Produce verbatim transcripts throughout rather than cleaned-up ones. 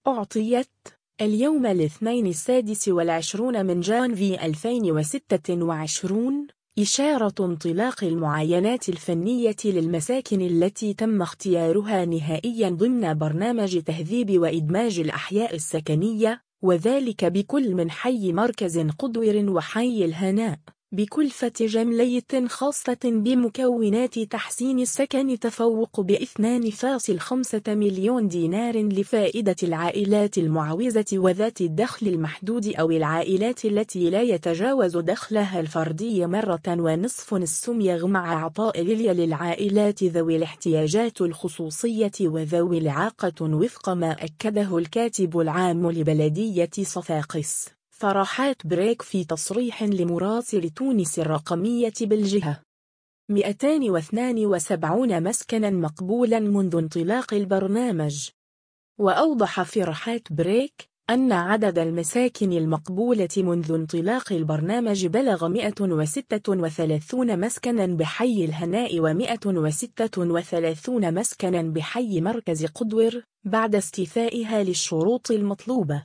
أعطيت اليوم الاثنين السادس والعشرون من جانفي ألفين وستة وعشرين إشارة انطلاق المعاينات الفنية للمساكن التي تم اختيارها نهائياً ضمن برنامج تهذيب وإدماج الأحياء السكنية، وذلك بكل من حي مركز قدور وحي الهناء، بكلفة جملية خاصة بمكونات تحسين السكن تفوق ب اثنين فاصلة خمسة مليون دينار لفائدة العائلات المعوزة وذات الدخل المحدود أو العائلات التي لا يتجاوز دخلها الفردي مرة ونصف السميغ، مع إعطاء لليا للعائلات ذوي الاحتياجات الخصوصية وذوي الإعاقة وفق ما أكده الكاتب العام لبلدية صفاقس فرحات بريك في تصريح لمراسل تونس الرقمية بالجهة. مئتين واثنين وسبعين مسكنا مقبولا منذ انطلاق البرنامج. وأوضح فرحات بريك أن عدد المساكن المقبولة منذ انطلاق البرنامج بلغ مئة وستة وثلاثين مسكنا بحي الهناء ومئة وستة وثلاثين مسكنا بحي مركز قدور بعد استيفائها للشروط المطلوبة.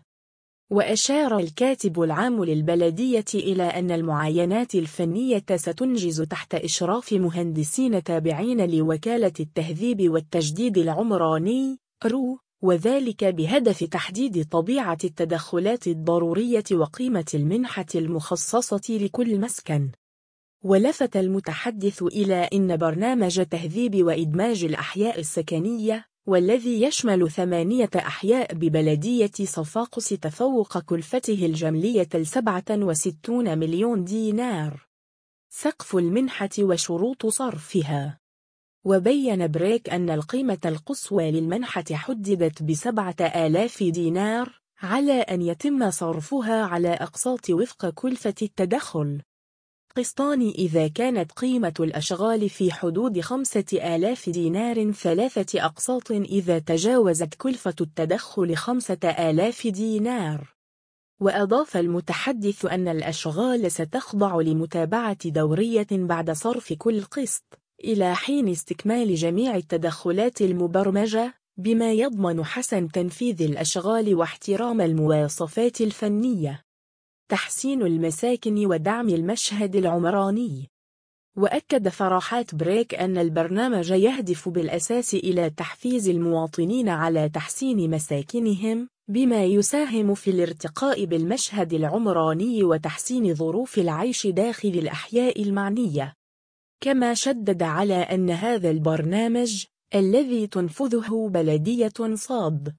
وأشار الكاتب العام للبلدية إلى أن المعاينات الفنية ستنجز تحت إشراف مهندسين تابعين لوكالة التهذيب والتجديد العمراني رو، وذلك بهدف تحديد طبيعة التدخلات الضرورية وقيمة المنحة المخصصة لكل مسكن. ولفت المتحدث إلى أن برنامج تهذيب وإدماج الأحياء السكنية والذي يشمل ثمانية أحياء ببلدية صفاقس تفوق كلفته الجملية لسبعة وستين مليون دينار. سقف المنحة وشروط صرفها. وبين بريك أن القيمة القصوى للمنحة حددت بسبعة آلاف دينار على أن يتم صرفها على أقساط وفق كلفة التدخل. قسطان إذا كانت قيمة الأشغال في حدود خمسة آلاف دينار، ثلاثة أقساط إذا تجاوزت كلفة التدخل خمسة آلاف دينار. وأضاف المتحدث أن الأشغال ستخضع لمتابعة دورية بعد صرف كل قسط إلى حين استكمال جميع التدخلات المبرمجة، بما يضمن حسن تنفيذ الأشغال واحترام المواصفات الفنية. تحسين المساكن ودعم المشهد العمراني. وأكد فرحات بريك أن البرنامج يهدف بالأساس إلى تحفيز المواطنين على تحسين مساكنهم، بما يساهم في الارتقاء بالمشهد العمراني وتحسين ظروف العيش داخل الأحياء المعنية. كما شدد على أن هذا البرنامج الذي تنفذه بلدية صاد